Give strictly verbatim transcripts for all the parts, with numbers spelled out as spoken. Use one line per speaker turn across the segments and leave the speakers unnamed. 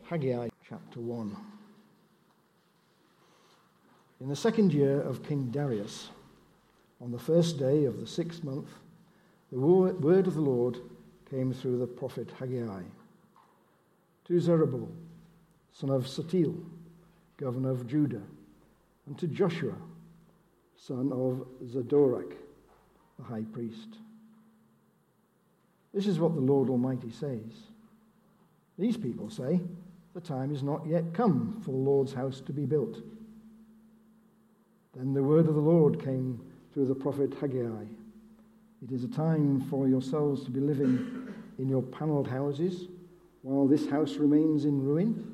Haggai chapter one. In the second year of King Darius, on the first day of the sixth month, the word of the Lord came through the prophet Haggai to Zerubbabel, son of Shealtiel, governor of Judah, and to Joshua, son of Zadorach, the high priest. This is what the Lord Almighty says. These people say, the time is not yet come for the Lord's house to be built. Then the word of the Lord came through the prophet Haggai. It is a time for yourselves to be living in your panelled houses while this house remains in ruin.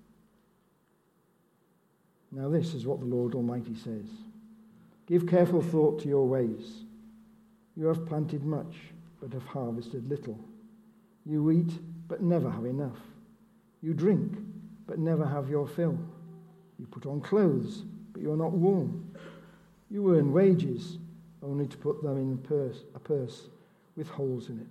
Now this is what the Lord Almighty says. Give careful thought to your ways. You have planted much, but have harvested little. You eat, but never have enough. You drink, but never have your fill. You put on clothes, but you are not warm. You earn wages, only to put them in a purse, a purse with holes in it.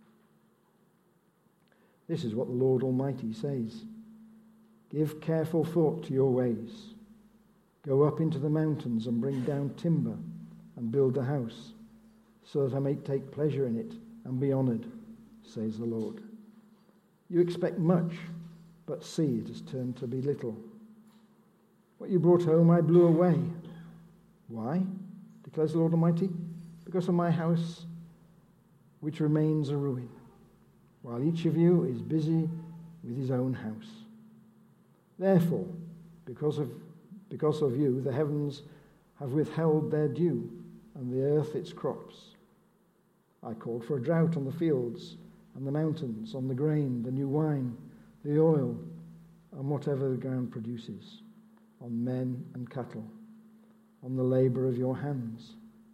This is what the Lord Almighty says. Give careful thought to your ways. Go up into the mountains and bring down timber and build a house, so that I may take pleasure in it and be honored, says the Lord. You expect much, but see, it has turned to be little. What you brought home I blew away. Why? Declares the Lord Almighty. Because of my house, which remains a ruin, while each of you is busy with his own house. Therefore, because of, because of you, the heavens have withheld their dew, and the earth its crops. I called for a drought on the fields and the mountains, on the grain, the new wine, the oil, and whatever the ground produces, on men and cattle, on the labor of your hands.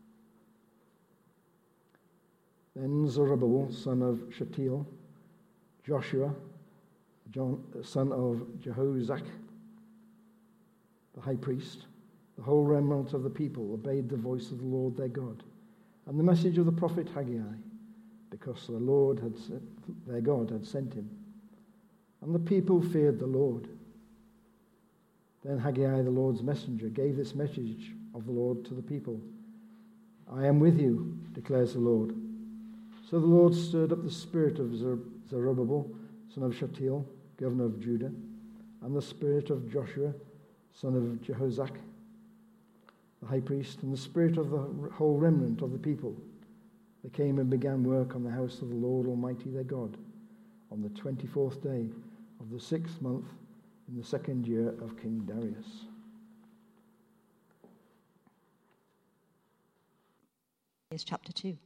Then Zerubbabel, son of Shealtiel, Joshua, John, son of Jehozadak, the high priest, the whole remnant of the people obeyed the voice of the Lord their God and the message of the prophet Haggai, because the Lord had sent, their God had sent him. And the people feared the Lord. Then Haggai, the Lord's messenger, gave this message of the Lord to the people. I am with you, declares the Lord. So the Lord stirred up the spirit of Zerubbabel, son of Shealtiel, governor of Judah, and the spirit of Joshua, son of Jehozadak, the high priest, and the spirit of the whole remnant of the people. They came and began work on the house of the Lord Almighty their God on the twenty-fourth day of the sixth month in the second year of King Darius.
Is chapter two.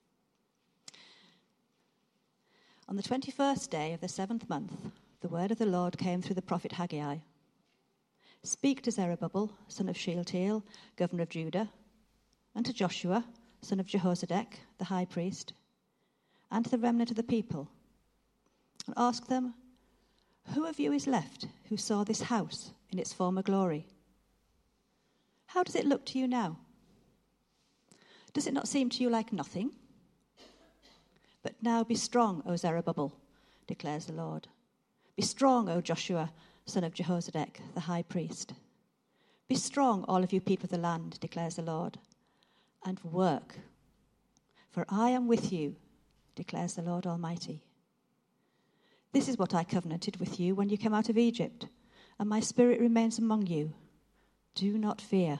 On the twenty-first day of the seventh month, the word of the Lord came through the prophet Haggai. Speak to Zerubbabel, son of Shealtiel, governor of Judah, and to Joshua, son of Jehozadak, the high priest, and to the remnant of the people, and ask them, who of you is left who saw this house in its former glory? How does it look to you now? Does it not seem to you like nothing? But now be strong, O Zerubbabel, declares the Lord. Be strong, O Joshua, son of Jehozadak, the high priest. Be strong, all of you people of the land, declares the Lord, and work. For I am with you, declares the Lord Almighty. This is what I covenanted with you when you came out of Egypt, and my spirit remains among you. Do not fear.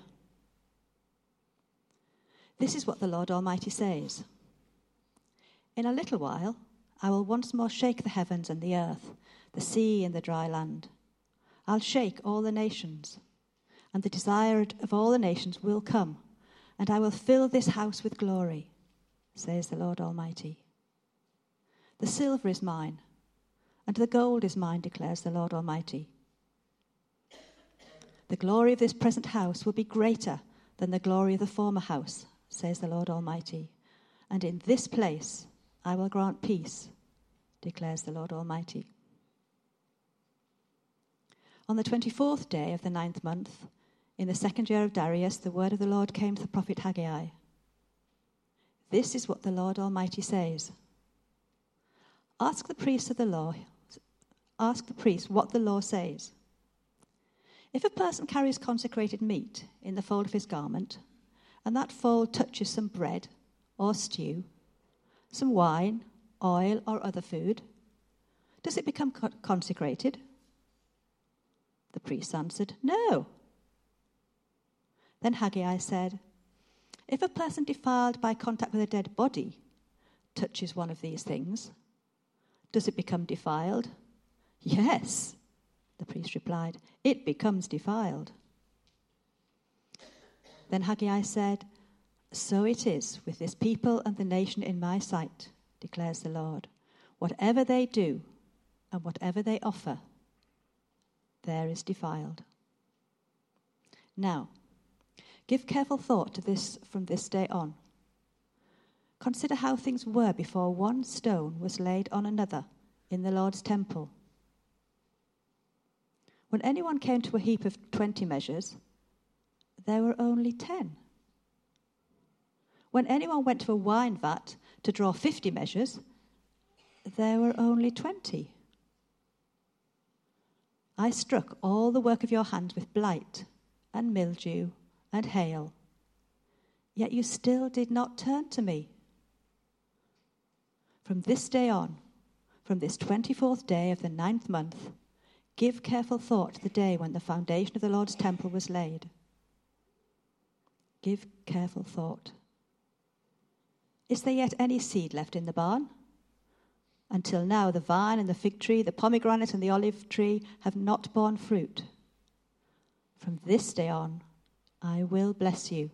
This is what the Lord Almighty says. In a little while, I will once more shake the heavens and the earth, the sea and the dry land. I'll shake all the nations, and the desired of all the nations will come, and I will fill this house with glory, says the Lord Almighty. The silver is mine, and the gold is mine, declares the Lord Almighty. The glory of this present house will be greater than the glory of the former house, says the Lord Almighty. And in this place I will grant peace, declares the Lord Almighty. On the twenty-fourth day of the ninth month, in the second year of Darius, the word of the Lord came to the prophet Haggai. This is what the Lord Almighty says. Ask the priests of the law, ask the priest what the law says. If a person carries consecrated meat in the fold of his garment, and that fold touches some bread or stew, some wine, oil, or other food, does it become co- consecrated? The priest answered, no. Then Haggai said, if a person defiled by contact with a dead body touches one of these things, does it become defiled? Yes, the priest replied, it becomes defiled. Then Haggai said, so it is with this people and the nation in my sight, declares the Lord. Whatever they do and whatever they offer, there is defiled. Now, give careful thought to this from this day on. Consider how things were before one stone was laid on another in the Lord's temple. When anyone came to a heap of twenty measures, there were only ten. When anyone went to a wine vat to draw fifty measures, there were only twenty. I struck all the work of your hands with blight and mildew and hail, yet you still did not turn to me. From this day on, from this twenty-fourth day of the ninth month, give careful thought to the day when the foundation of the Lord's temple was laid. Give careful thought. Is there yet any seed left in the barn? Until now, the vine and the fig tree, the pomegranate and the olive tree have not borne fruit. From this day on, I will bless you.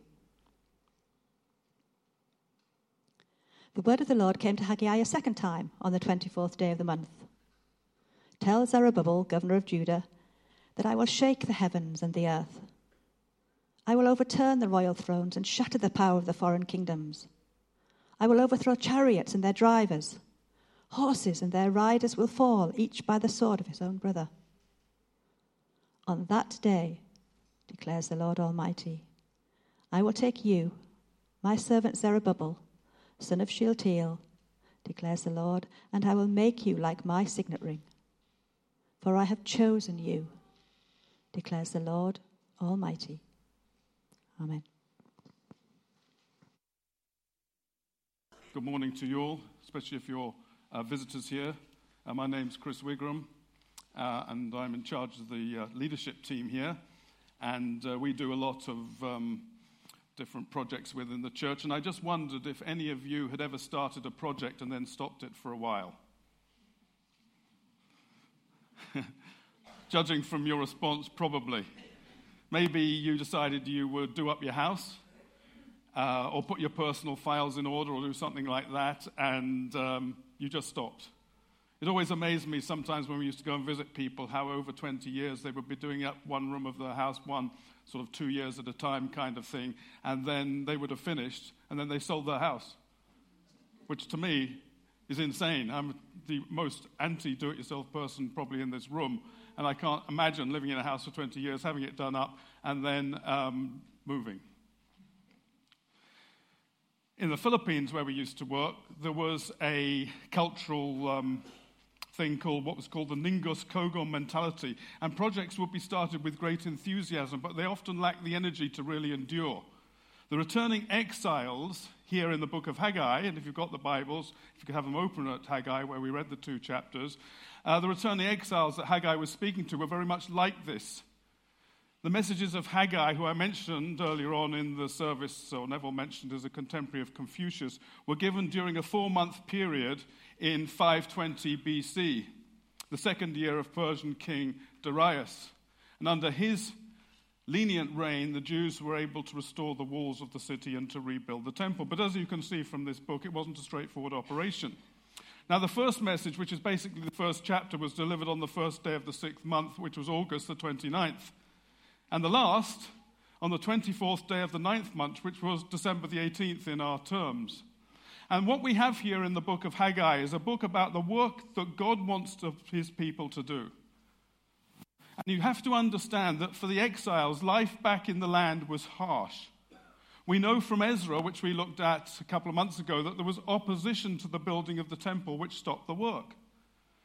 The word of the Lord came to Haggai a second time on the twenty-fourth day of the month. Tell Zerubbabel, governor of Judah, that I will shake the heavens and the earth. I will overturn the royal thrones and shatter the power of the foreign kingdoms. I will overthrow chariots and their drivers. Horses and their riders will fall, each by the sword of his own brother. On that day, declares the Lord Almighty, I will take you, my servant Zerubbabel, son of Shealtiel, declares the Lord, and I will make you like my signet ring. For I have chosen you, declares the Lord Almighty. Amen.
Good morning to you all, especially if you're uh, visitors here. Uh, my name's Chris Wigram, uh, and I'm in charge of the uh, leadership team here. And uh, we do a lot of um, different projects within the church. And I just wondered if any of you had ever started a project and then stopped it for a while. Judging from your response, probably. Maybe you decided you would do up your house, uh, or put your personal files in order, or do something like that, and um, you just stopped. It always amazed me sometimes when we used to go and visit people how over twenty years they would be doing up one room of their house, one sort of two years at a time kind of thing, and then they would have finished, and then they sold their house, which to me is insane. I'm the most anti-do-it-yourself person probably in this room, and I can't imagine living in a house for twenty years, having it done up, and then um, moving. In the Philippines, where we used to work, there was a cultural um, thing called what was called the Ningus Kogon mentality, and projects would be started with great enthusiasm, but they often lacked the energy to really endure. The returning exiles here in the book of Haggai, and if you've got the Bibles, if you could have them open at Haggai, where we read the two chapters, uh, the returning exiles that Haggai was speaking to were very much like this. The messages of Haggai, who I mentioned earlier on in the service, or Neville mentioned as a contemporary of Confucius, were given during a four-month period in five twenty B C, the second year of Persian king Darius. And under his lenient reign, the Jews were able to restore the walls of the city and to rebuild the temple. But as you can see from this book, it wasn't a straightforward operation. Now, the first message, which is basically the first chapter, was delivered on the first day of the sixth month, which was August the twenty-ninth. And the last, on the twenty-fourth day of the ninth month, which was December the eighteenth in our terms. And what we have here in the book of Haggai is a book about the work that God wants to, his people to do. And you have to understand that for the exiles, life back in the land was harsh. We know from Ezra, which we looked at a couple of months ago, that there was opposition to the building of the temple, which stopped the work.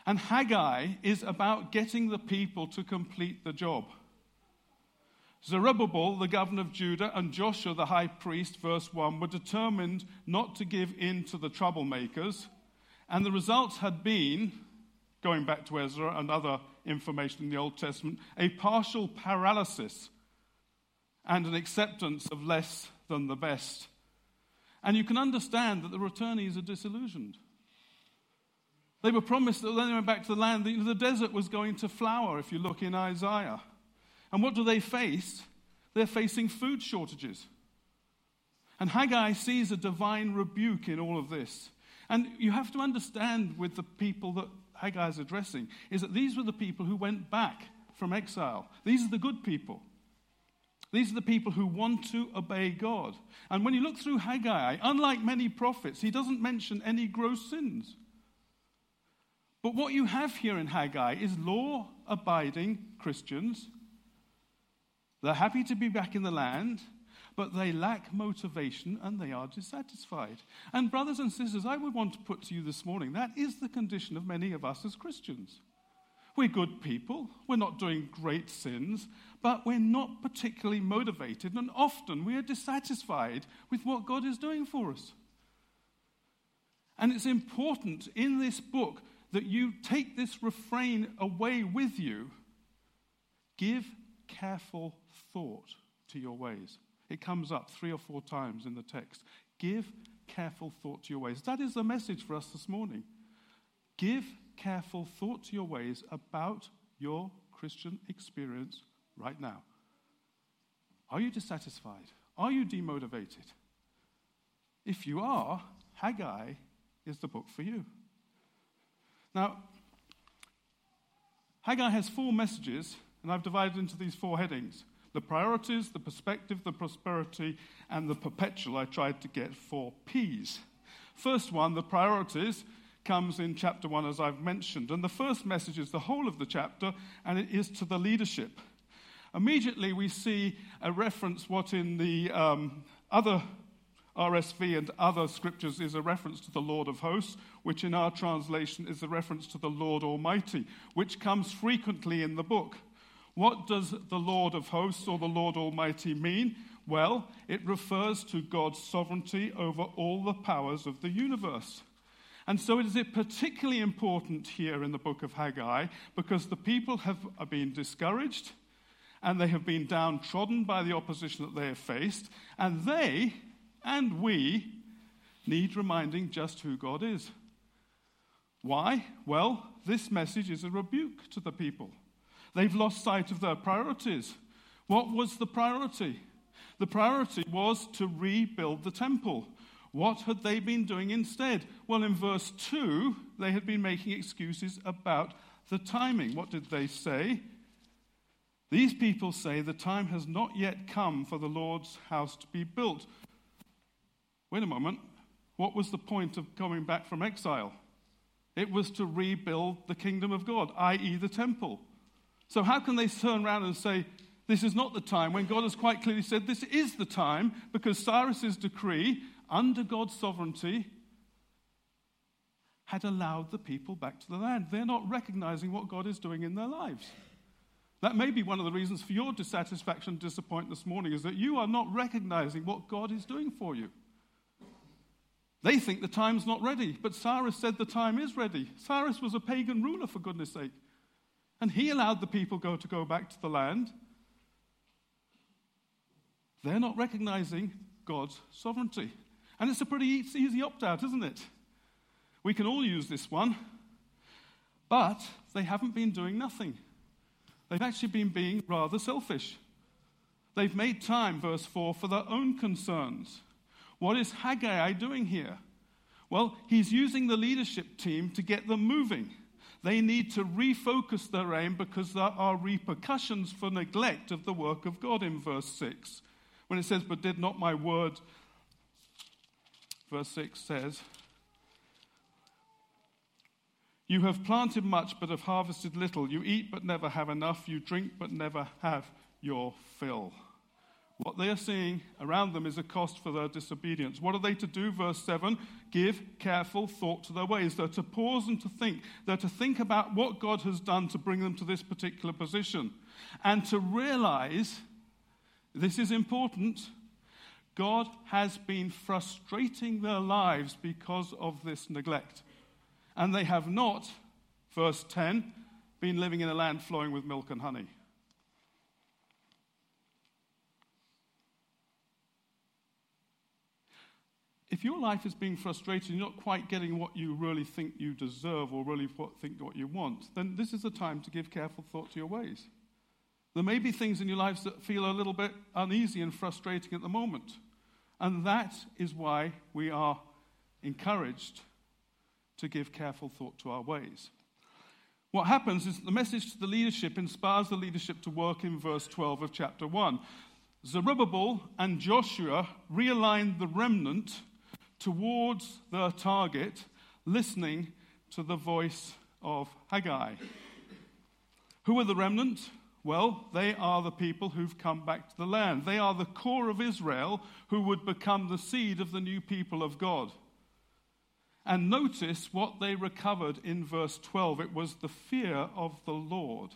And Haggai is about getting the people to complete the job. Zerubbabel, the governor of Judah, and Joshua, the high priest, verse one, were determined not to give in to the troublemakers. And the results had been, going back to Ezra and other information in the Old Testament, a partial paralysis and an acceptance of less than the best. And you can understand that the returnees are disillusioned. They were promised that when they went back to the land, the, the desert was going to flower, if you look in Isaiah. And what do they face? They're facing food shortages. And Haggai sees a divine rebuke in all of this. And you have to understand with the people that Haggai is addressing, is that these were the people who went back from exile. These are the good people. These are the people who want to obey God. And when you look through Haggai, unlike many prophets, he doesn't mention any gross sins. But what you have here in Haggai is law-abiding Christians. They're happy to be back in the land, but they lack motivation and they are dissatisfied. And brothers and sisters, I would want to put to you this morning, that is the condition of many of us as Christians. We're good people, we're not doing great sins, but we're not particularly motivated, and often we are dissatisfied with what God is doing for us. And it's important in this book that you take this refrain away with you. Give careful thought to your ways. It comes up three or four times in the text. Give careful thought to your ways. That is the message for us this morning. Give careful thought to your ways about your Christian experience right now. Are you dissatisfied? Are you demotivated? If you are, Haggai is the book for you. Now, Haggai has four messages, and I've divided into these four headings. The priorities, the perspective, the prosperity, and the perpetual. I tried to get four P's. First one, the priorities, comes in chapter one, as I've mentioned. And the first message is the whole of the chapter, and it is to the leadership. Immediately we see a reference, what in the um, other R S V and other scriptures is a reference to the Lord of hosts, which in our translation is a reference to the Lord Almighty, which comes frequently in the book. What does the Lord of hosts or the Lord Almighty mean? Well, it refers to God's sovereignty over all the powers of the universe. And so it is particularly important here in the book of Haggai because the people have been discouraged and they have been downtrodden by the opposition that they have faced, and they and we need reminding just who God is. Why? Well, this message is a rebuke to the people. They've lost sight of their priorities. What was the priority? The priority was to rebuild the temple. What had they been doing instead? Well, in verse two, they had been making excuses about the timing. What did they say? These people say the time has not yet come for the Lord's house to be built. Wait a moment. What was the point of coming back from exile? It was to rebuild the kingdom of God, that is the temple. So how can they turn around and say, this is not the time, when God has quite clearly said this is the time, because Cyrus's decree, under God's sovereignty, had allowed the people back to the land. They're not recognizing what God is doing in their lives. That may be one of the reasons for your dissatisfaction and disappointment this morning, is that you are not recognizing what God is doing for you. They think the time's not ready, but Cyrus said the time is ready. Cyrus was a pagan ruler, for goodness sake. And he allowed the people go to go back to the land. They're not recognizing God's sovereignty. And it's a pretty easy opt-out, isn't it? We can all use this one. But they haven't been doing nothing. They've actually been being rather selfish. They've made time, verse four, for their own concerns. What is Haggai doing here? Well, he's using the leadership team to get them moving. They need to refocus their aim because there are repercussions for neglect of the work of God in verse six. When it says, but did not my word, verse six says, you have planted much but have harvested little. You eat but never have enough. You drink but never have your fill. What they are seeing around them is a cost for their disobedience. What are they to do? Verse seven, give careful thought to their ways. They're to pause and to think. They're to think about what God has done to bring them to this particular position. And to realize, this is important, God has been frustrating their lives because of this neglect. And they have not, verse ten, been living in a land flowing with milk and honey. If your life is being frustrated, you're not quite getting what you really think you deserve or really think what you want, then this is a time to give careful thought to your ways. There may be things in your lives that feel a little bit uneasy and frustrating at the moment. And that is why we are encouraged to give careful thought to our ways. What happens is the message to the leadership inspires the leadership to work in verse twelve of chapter one. Zerubbabel and Joshua realigned the remnant towards their target, listening to the voice of Haggai. Who are the remnant? Well, they are the people who've come back to the land. They are the core of Israel who would become the seed of the new people of God. And notice what they recovered in verse twelve. It was the fear of the Lord.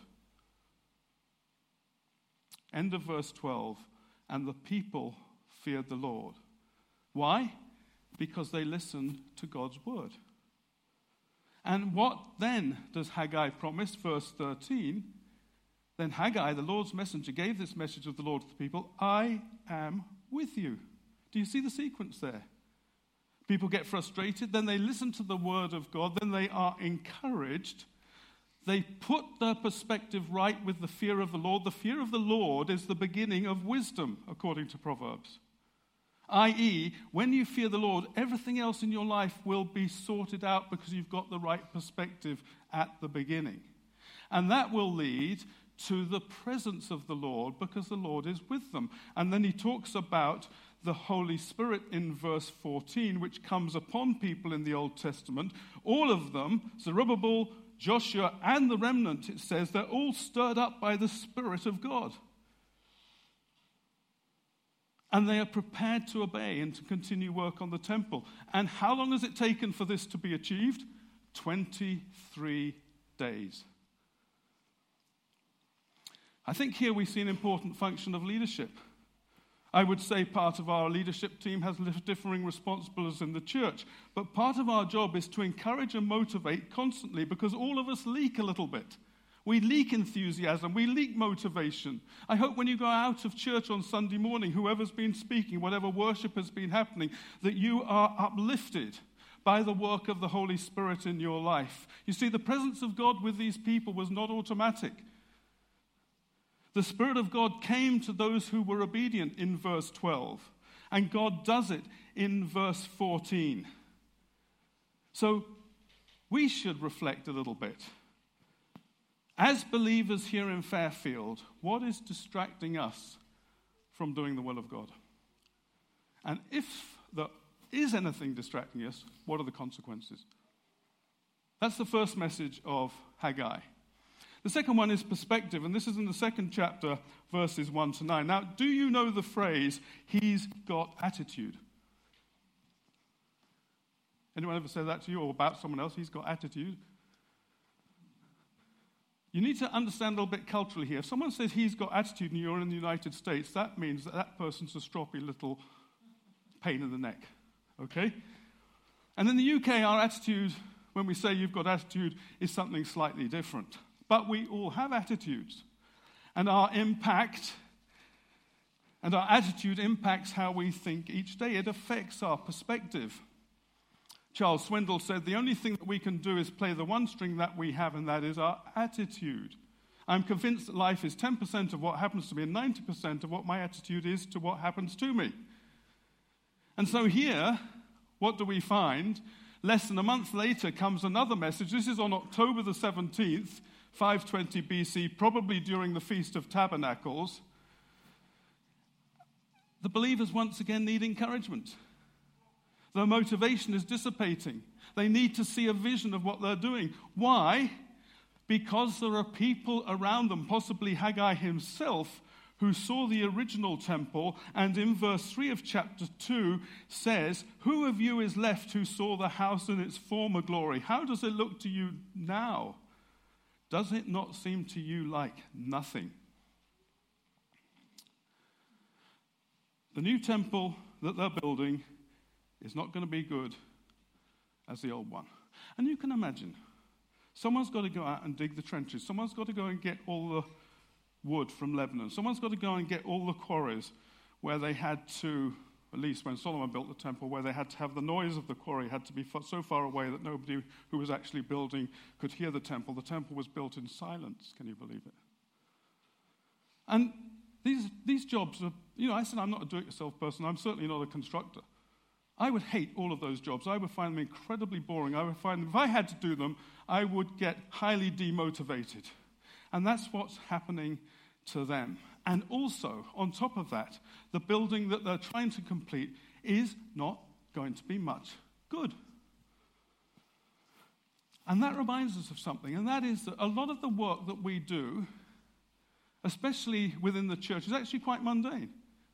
End of verse twelve. And the people feared the Lord. Why? Because they listened to God's word. And what then does Haggai promise? Verse thirteen. Then Haggai, the Lord's messenger, gave this message of the Lord to the people, I am with you. Do you see the sequence there? People get frustrated, then they listen to the word of God, then they are encouraged. They put their perspective right with the fear of the Lord. The fear of the Lord is the beginning of wisdom, according to Proverbs. that is, when you fear the Lord, everything else in your life will be sorted out because you've got the right perspective at the beginning. And that will lead to the presence of the Lord because the Lord is with them. And then he talks about the Holy Spirit in verse fourteen, which comes upon people in the Old Testament. All of them, Zerubbabel, Joshua, and the remnant, it says, they're all stirred up by the Spirit of God. And they are prepared to obey and to continue work on the temple. And how long has it taken for this to be achieved? twenty-three days. I think here we see an important function of leadership. I would say part of our leadership team has differing responsibilities in the church, but part of our job is to encourage and motivate constantly because all of us leak a little bit. We leak enthusiasm, we leak motivation. I hope when you go out of church on Sunday morning, whoever's been speaking, whatever worship has been happening, that you are uplifted by the work of the Holy Spirit in your life. You see, the presence of God with these people was not automatic. The Spirit of God came to those who were obedient in verse twelve, and God does it in verse fourteen. So we should reflect a little bit. As believers here in Fairfield, what is distracting us from doing the will of God? And if there is anything distracting us, what are the consequences? That's the first message of Haggai. The second one is perspective, and this is in the second chapter, verses one to nine. Now, do you know the phrase, he's got attitude? Anyone ever said that to you or about someone else? He's got attitude. You need to understand a little bit culturally here. If someone says he's got attitude and you're in the United States, that means that that person's a stroppy little pain in the neck, okay? And in the U K, our attitude, when we say you've got attitude, is something slightly different. But we all have attitudes. And our impact and our attitude impacts how we think each day. It affects our perspective. Charles Swindoll said, the only thing that we can do is play the one string that we have, and that is our attitude. I'm convinced that life is ten percent of what happens to me and ninety percent of what my attitude is to what happens to me. And so here, what do we find? Less than a month later comes another message. This is on October the seventeenth, five twenty B C, probably during the Feast of Tabernacles. The believers once again need encouragement. Their motivation is dissipating. They need to see a vision of what they're doing. Why? Because there are people around them, possibly Haggai himself, who saw the original temple, and in verse three of chapter two says, who of you is left who saw the house in its former glory? How does it look to you now? Does it not seem to you like nothing? The new temple that they're building is not going to be good as the old one. And you can imagine, someone's got to go out and dig the trenches. Someone's got to go and get all the wood from Lebanon. Someone's got to go and get all the quarries where they had to, at least when Solomon built the temple, where they had to have the noise of the quarry had to be so far away that nobody who was actually building could hear the temple. The temple was built in silence. Can you believe it? And these these jobs are, you know, I said I'm not a do-it-yourself person. I'm certainly not a constructor. I would hate all of those jobs. I would find them incredibly boring. I would find, if I had to do them, I would get highly demotivated. And that's what's happening to them. And also, on top of that, the building that they're trying to complete is not going to be much good. And that reminds us of something, and that is that a lot of the work that we do, especially within the church, is actually quite mundane.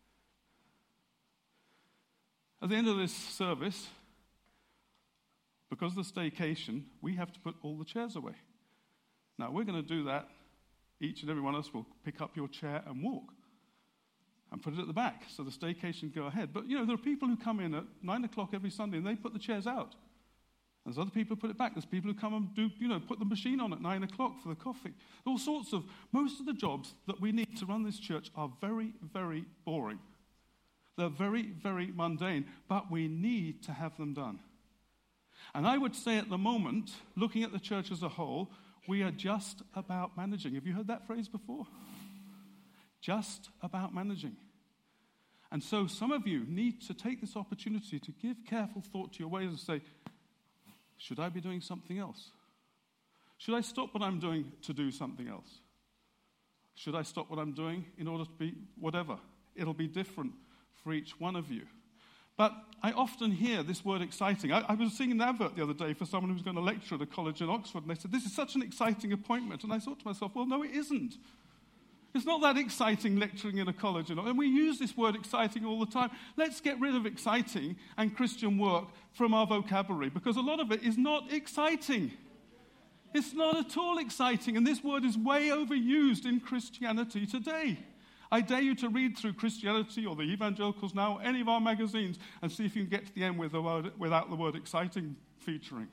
At the end of this service, because of the staycation, we have to put all the chairs away. Now, we're going to do that. Each and every one of us will pick up your chair and walk and put it at the back so the staycation can go ahead. But, you know, there are people who come in at nine o'clock every Sunday and they put the chairs out. And there's other people who put it back. There's people who come and do, you know, put the machine on at nine o'clock for the coffee. All sorts of, most of the jobs that we need to run this church are very, very boring. They're very, very mundane, but we need to have them done. And I would say at the moment, looking at the church as a whole, we are just about managing. Have you heard that phrase before? Just about managing. And so some of you need to take this opportunity to give careful thought to your ways and say, should I be doing something else? Should I stop what I'm doing to do something else? Should I stop what I'm doing in order to be whatever? It'll be different for each one of you. But I often hear this word exciting. I, I was seeing an advert the other day for someone who was going to lecture at a college in Oxford, and they said, this is such an exciting appointment. And I thought to myself, well, no, it isn't. It's not that exciting lecturing in a college. And we use this word exciting all the time. Let's get rid of exciting and Christian work from our vocabulary, because a lot of it is not exciting. It's not at all exciting, and this word is way overused in Christianity today. I dare you to read through Christianity or the Evangelicals Now, any of our magazines, and see if you can get to the end with the word, without the word exciting featuring.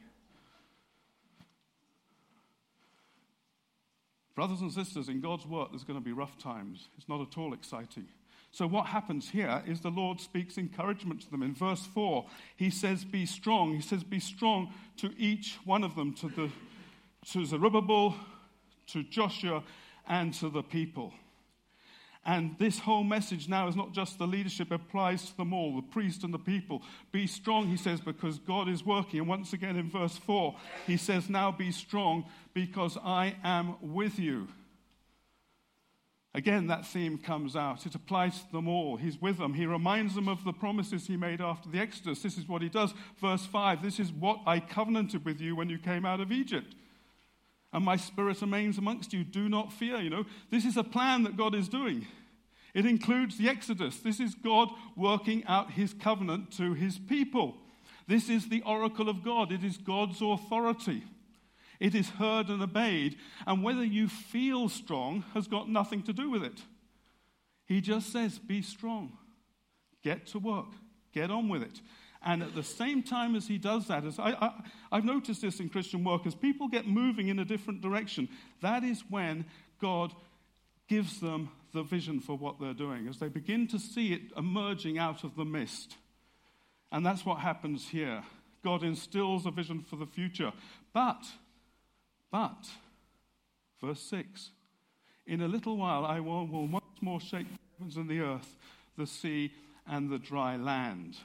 Brothers and sisters, in God's work, there's going to be rough times. It's not at all exciting. So what happens here is the Lord speaks encouragement to them. In verse four, he says, be strong. He says, be strong to each one of them, to, the, to Zerubbabel, to Joshua, and to the people. And this whole message now is not just the leadership, it applies to them all, the priest and the people. Be strong, he says, because God is working. And once again in verse four, he says, now be strong because I am with you. Again, that theme comes out. It applies to them all. He's with them. He reminds them of the promises he made after the Exodus. This is what he does. Verse five, this is what I covenanted with you when you came out of Egypt. And my spirit remains amongst you. Do not fear, you know. This is a plan that God is doing. It includes the Exodus. This is God working out his covenant to his people. This is the oracle of God. It is God's authority. It is heard and obeyed. And whether you feel strong has got nothing to do with it. He just says, be strong. Get to work. Get on with it. And at the same time as he does that, as I, I, I've noticed this in Christian work, as people get moving in a different direction, that is when God gives them the vision for what they're doing, as they begin to see it emerging out of the mist. And that's what happens here. God instills a vision for the future. But, but, verse six, in a little while I will, will once more shake the heavens and the earth, the sea and the dry land.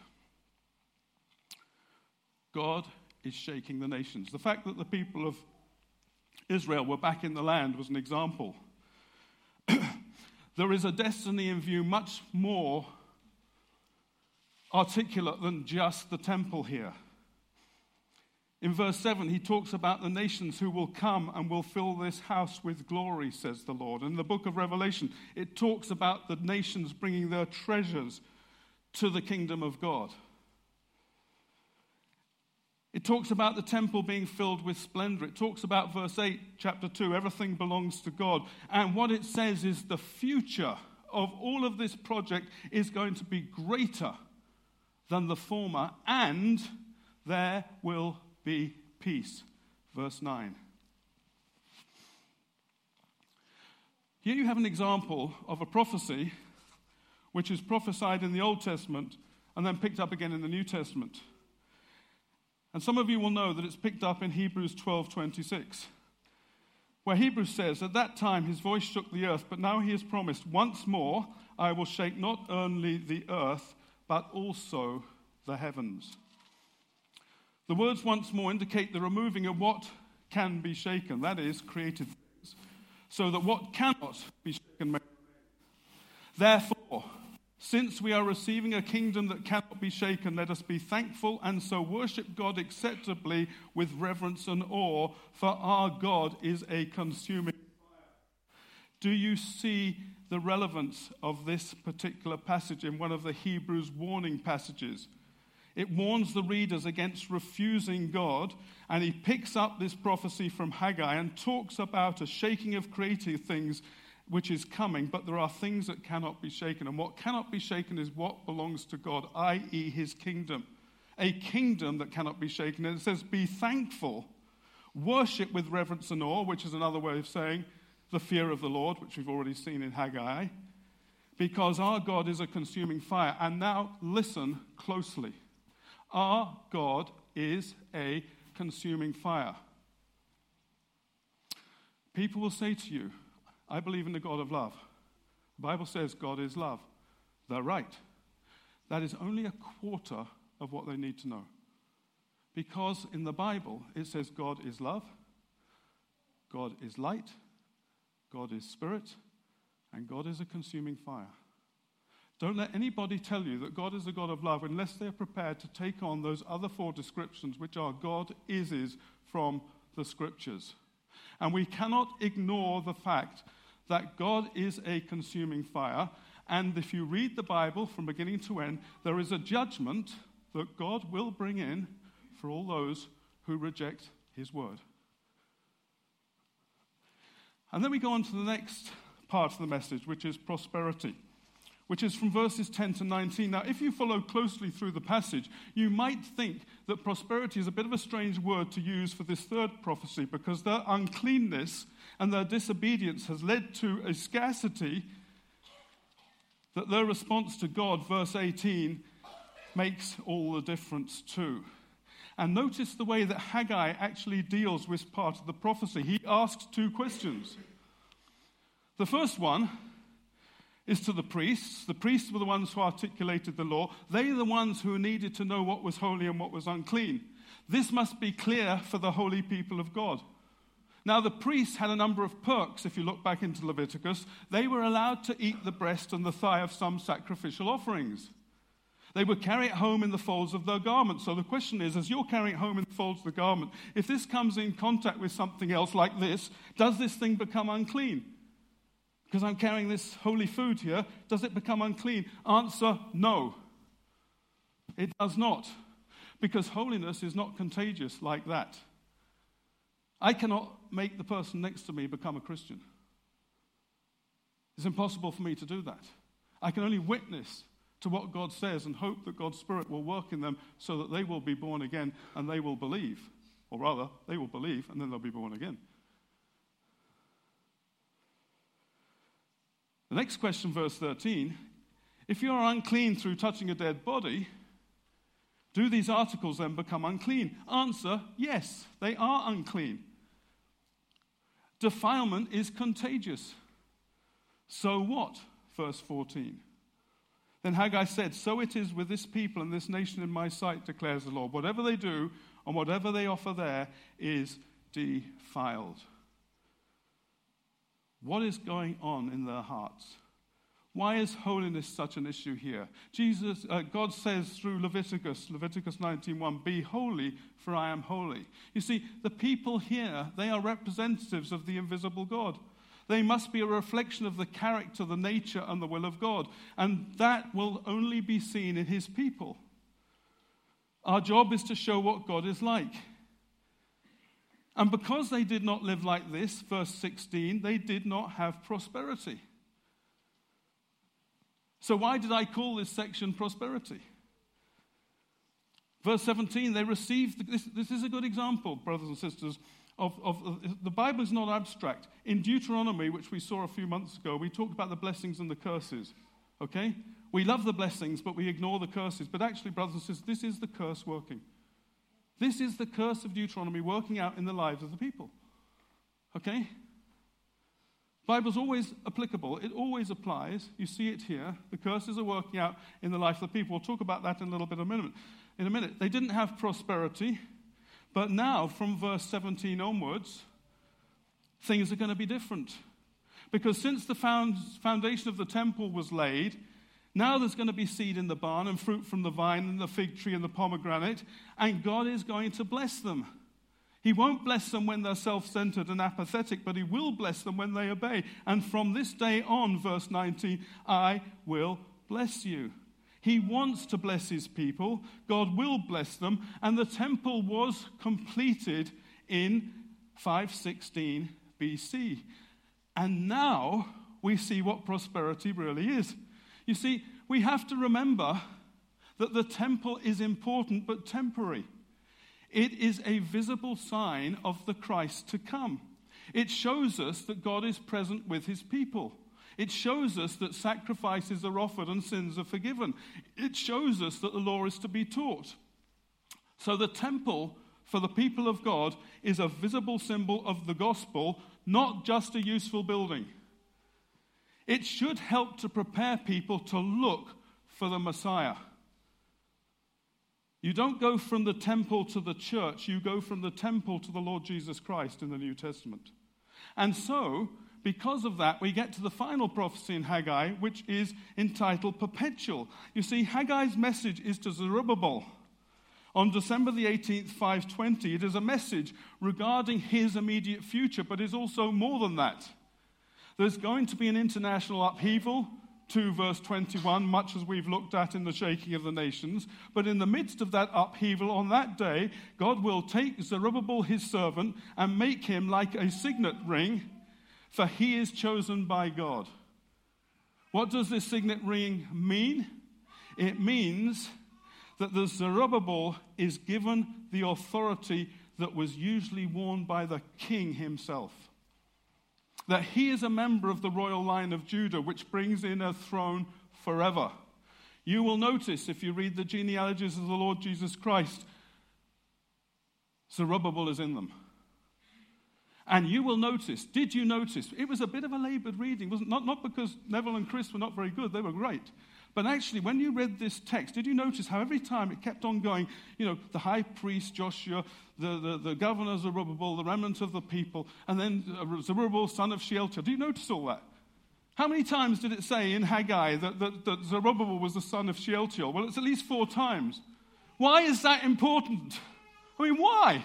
God is shaking the nations. The fact that the people of Israel were back in the land was an example. There is a destiny in view much more articulate than just the temple here. In verse seven, he talks about the nations who will come and will fill this house with glory, says the Lord. In the book of Revelation, it talks about the nations bringing their treasures to the kingdom of God. It talks about the temple being filled with splendor. It talks about verse eight, chapter two, everything belongs to God. And what it says is the future of all of this project is going to be greater than the former, and there will be peace. Verse nine. Here you have an example of a prophecy which is prophesied in the Old Testament and then picked up again in the New Testament. And some of you will know that it's picked up in Hebrews twelve twenty-six, where Hebrews says, "At that time his voice shook the earth, but now he has promised, once more I will shake not only the earth, but also the heavens." The words "once more" indicate the removing of what can be shaken, that is, created things, so that what cannot be shaken may remain. Therefore, since we are receiving a kingdom that cannot be shaken, let us be thankful and so worship God acceptably with reverence and awe, for our God is a consuming fire. Do you see the relevance of this particular passage in one of the Hebrews warning passages? It warns the readers against refusing God, and he picks up this prophecy from Haggai and talks about a shaking of creative things which is coming, but there are things that cannot be shaken. And what cannot be shaken is what belongs to God, that is his kingdom. A kingdom that cannot be shaken. And it says, be thankful, worship with reverence and awe, which is another way of saying the fear of the Lord, which we've already seen in Haggai, because our God is a consuming fire. And now listen closely. Our God is a consuming fire. People will say to you, I believe in the God of love. The Bible says God is love. They're right. That is only a quarter of what they need to know. Because in the Bible, it says God is love, God is light, God is spirit, and God is a consuming fire. Don't let anybody tell you that God is a God of love unless they're prepared to take on those other four descriptions, which are God is from the Scriptures. And we cannot ignore the fact that God is a consuming fire. And if you read the Bible from beginning to end, there is a judgment that God will bring in for all those who reject his word. And then we go on to the next part of the message, which is prosperity, which is from verses ten to nineteen. Now, if you follow closely through the passage, you might think that prosperity is a bit of a strange word to use for this third prophecy, because their uncleanness and their disobedience has led to a scarcity that their response to God, verse eighteen, makes all the difference too. And notice the way that Haggai actually deals with part of the prophecy. He asks two questions. The first one is to the priests. The priests were the ones who articulated the law. They are the ones who needed to know what was holy and what was unclean. This must be clear for the holy people of God. Now, the priests had a number of perks. If you look back into Leviticus, they were allowed to eat the breast and the thigh of some sacrificial offerings. They would carry it home in the folds of their garment. So the question is, as you're carrying it home in the folds of the garment, if this comes in contact with something else like this, does this thing become unclean? Because I'm carrying this holy food here, does it become unclean? Answer, no. It does not. Because holiness is not contagious like that. I cannot make the person next to me become a Christian. It's impossible for me to do that. I can only witness to what God says and hope that God's Spirit will work in them so that they will be born again and they will believe. Or rather, they will believe and then they'll be born again. The next question, verse thirteen, if you are unclean through touching a dead body, do these articles then become unclean? Answer, yes, they are unclean. Defilement is contagious. So what? Verse fourteen. Then Haggai said, so it is with this people and this nation in my sight, declares the Lord. Whatever they do and whatever they offer there is defiled. What is going on in their hearts? Why is holiness such an issue here? Jesus, uh, God says through Leviticus, Leviticus nineteen one, be holy, for I am holy. You see, the people here, they are representatives of the invisible God. They must be a reflection of the character, the nature, and the will of God. And that will only be seen in his people. Our job is to show what God is like. And because they did not live like this, verse sixteen, they did not have prosperity. So why did I call this section prosperity? Verse seventeen, they received, this, this is a good example, brothers and sisters, of, of, of the Bible is not abstract. In Deuteronomy, which we saw a few months ago, we talked about the blessings and the curses, okay? We love the blessings, but we ignore the curses. But actually, brothers and sisters, this is the curse working. This is the curse of Deuteronomy working out in the lives of the people, okay? Bible's always applicable. It always applies. You see it here. The curses are working out in the life of the people. We'll talk about that in a little bit of a minute. In a minute. They didn't have prosperity, but now from verse seventeen onwards, things are going to be different. Because since the found, foundation of the temple was laid, now there's going to be seed in the barn and fruit from the vine and the fig tree and the pomegranate, and God is going to bless them. He won't bless them when they're self-centered and apathetic, but he will bless them when they obey. And from this day on, verse nineteen, I will bless you. He wants to bless his people. God will bless them. And the temple was completed in five sixteen B C. And now we see what prosperity really is. You see, we have to remember that the temple is important but temporary. It is a visible sign of the Christ to come. It shows us that God is present with his people. It shows us that sacrifices are offered and sins are forgiven. It shows us that the law is to be taught. So the temple for the people of God is a visible symbol of the gospel, not just a useful building. It should help to prepare people to look for the Messiah. You don't go from the temple to the church, you go from the temple to the Lord Jesus Christ in the New Testament. And so, because of that, we get to the final prophecy in Haggai, which is entitled Perpetual. You see, Haggai's message is to Zerubbabel. On December the eighteenth, five twenty, it is a message regarding his immediate future, but is also more than that. There's going to be an international upheaval, two verse twenty-one, much as we've looked at in the shaking of the nations. But in the midst of that upheaval on that day, God will take Zerubbabel, his servant, and make him like a signet ring, for he is chosen by God. What does this signet ring mean? It means that the Zerubbabel is given the authority that was usually worn by the king himself. That he is a member of the royal line of Judah, which brings in a throne forever. You will notice, if you read the genealogies of the Lord Jesus Christ, Zerubbabel is in them. And you will notice, did you notice, it was a bit of a labored reading, wasn't it? Not, not because Neville and Chris were not very good, they were great. But actually, when you read this text, did you notice how every time it kept on going, you know, the high priest Joshua, the, the, the governor Zerubbabel, the remnant of the people, and then Zerubbabel, son of Shealtiel. Do you notice all that? How many times did it say in Haggai that, that, that Zerubbabel was the son of Shealtiel? Well, it's at least four times. Why is that important? I mean, why?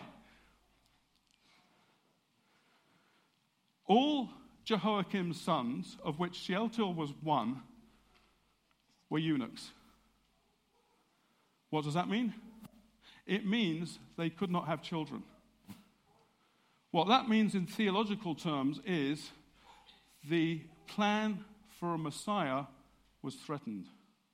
All Jehoiakim's sons, of which Shealtiel was one, were eunuchs. What does that mean? It means they could not have children. What that means in theological terms is the plan for a Messiah was threatened.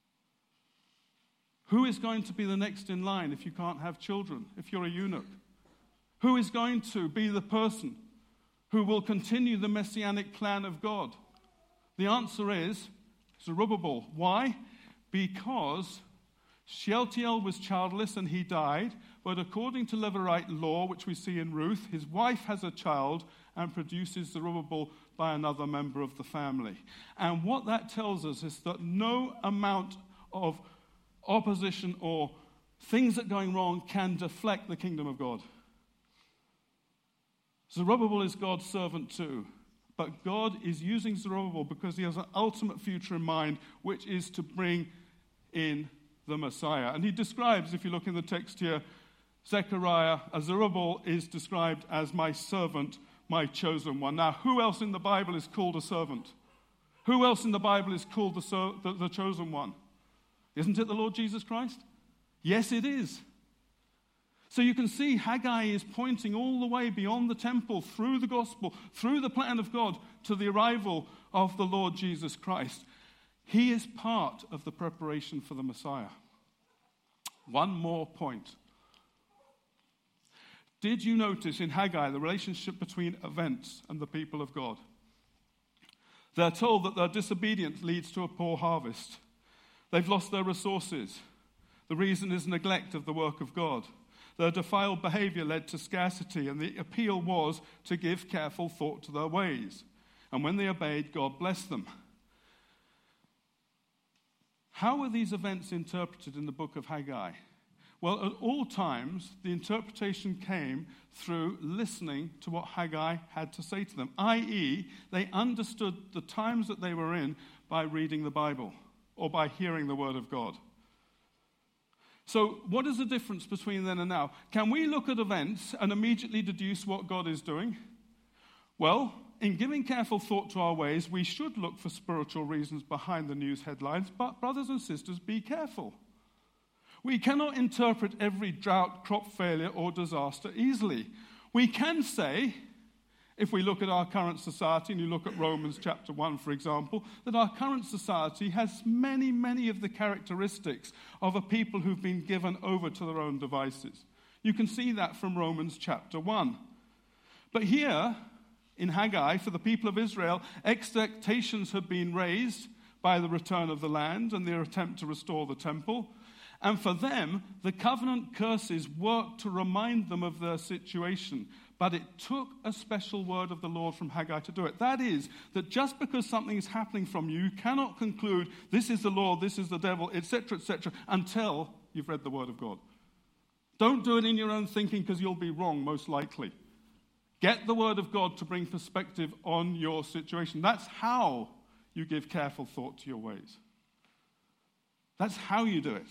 Who is going to be the next in line if you can't have children, if you're a eunuch? Who is going to be the person who will continue the messianic plan of God? The answer is Zerubbabel. Why? Because Shealtiel was childless and he died, but according to Levirate law, which we see in Ruth, his wife has a child and produces Zerubbabel by another member of the family. And what that tells us is that no amount of opposition or things that are going wrong can deflect the kingdom of God. Zerubbabel is God's servant too, But God is using Zerubbabel because he has an ultimate future in mind, which is to bring in the Messiah. And he describes, if you look in the text here, Zechariah, as Zerubbabel is described as my servant, my chosen one. Now, who else in the Bible is called a servant? Who else in the Bible is called the, ser- the, the chosen one? Isn't it the Lord Jesus Christ? Yes, it is. So you can see Haggai is pointing all the way beyond the temple, through the gospel, through the plan of God, to the arrival of the Lord Jesus Christ. He is part of the preparation for the Messiah. One more point. Did you notice in Haggai the relationship between events and the people of God? They're told that their disobedience leads to a poor harvest. They've lost their resources. The reason is neglect of the work of God. Their defiled behavior led to scarcity, and the appeal was to give careful thought to their ways. And when they obeyed, God blessed them. How were these events interpreted in the book of Haggai? Well, at all times, the interpretation came through listening to what Haggai had to say to them, that is, they understood the times that they were in by reading the Bible or by hearing the word of God. So what is the difference between then and now? Can we look at events and immediately deduce what God is doing? Well, in giving careful thought to our ways, we should look for spiritual reasons behind the news headlines, but brothers and sisters, be careful. We cannot interpret every drought, crop failure, or disaster easily. We can say, if we look at our current society, and you look at Romans chapter one, for example, that our current society has many, many of the characteristics of a people who've been given over to their own devices. You can see that from Romans chapter one. But here, in Haggai, for the people of Israel, expectations had been raised by the return of the land and their attempt to restore the temple. And for them, the covenant curses worked to remind them of their situation. But it took a special word of the Lord from Haggai to do it. That is, that just because something is happening from you, you cannot conclude, this is the Lord, this is the devil, et cetera, et cetera, until you've read the word of God. Don't do it in your own thinking, because you'll be wrong, most likely. Get the word of God to bring perspective on your situation. That's how you give careful thought to your ways. That's how you do it.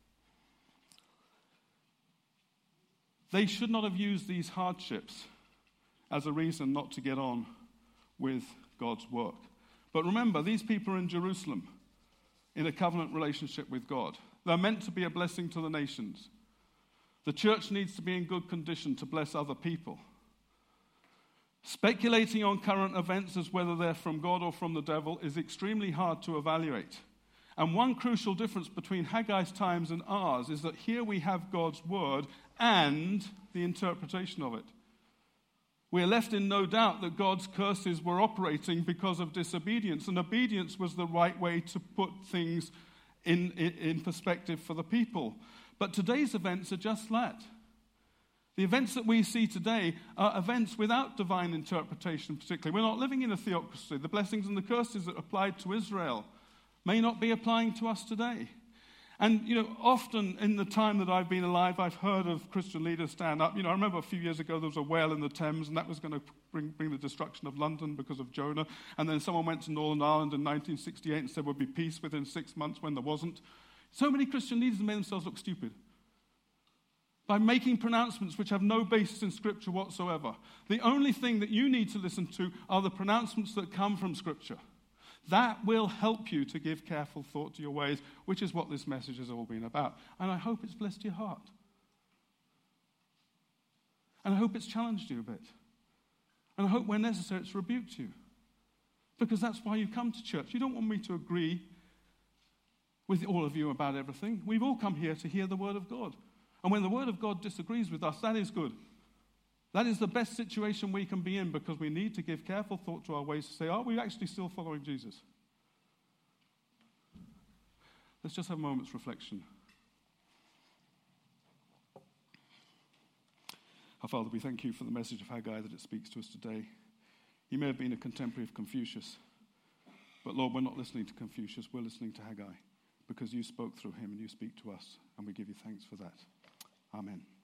They should not have used these hardships as a reason not to get on with God's work. But remember, these people are in Jerusalem in a covenant relationship with God. They're meant to be a blessing to the nations. The church needs to be in good condition to bless other people. Speculating on current events as whether they're from God or from the devil is extremely hard to evaluate. And one crucial difference between Haggai's times and ours is that here we have God's word and the interpretation of it. We are left in no doubt that God's curses were operating because of disobedience, and obedience was the right way to put things in, in, in perspective for the people. But today's events are just that. The events that we see today are events without divine interpretation particularly. We're not living in a theocracy. The blessings and the curses that applied to Israel may not be applying to us today. And, you know, often in the time that I've been alive, I've heard of Christian leaders stand up. You know, I remember a few years ago there was a whale in the Thames, and that was going to bring, bring the destruction of London because of Jonah. And then someone went to Northern Ireland in nineteen sixty-eight and said there would be peace within six months when there wasn't. So many Christian leaders made themselves look stupid by making pronouncements which have no basis in Scripture whatsoever. The only thing that you need to listen to are the pronouncements that come from Scripture. That will help you to give careful thought to your ways, which is what this message has all been about. And I hope it's blessed your heart. And I hope it's challenged you a bit. And I hope where necessary it's rebuked you. Because that's why you come to church. You don't want me to agree with all of you about everything. We've all come here to hear the word of God. And when the word of God disagrees with us, that is good. That is the best situation we can be in, because we need to give careful thought to our ways to say, are we actually still following Jesus? Let's just have a moment's reflection. Our Father, we thank you for the message of Haggai that it speaks to us today. He may have been a contemporary of Confucius, but Lord, we're not listening to Confucius, we're listening to Haggai, because you spoke through him and you speak to us, and we give you thanks for that. Amen.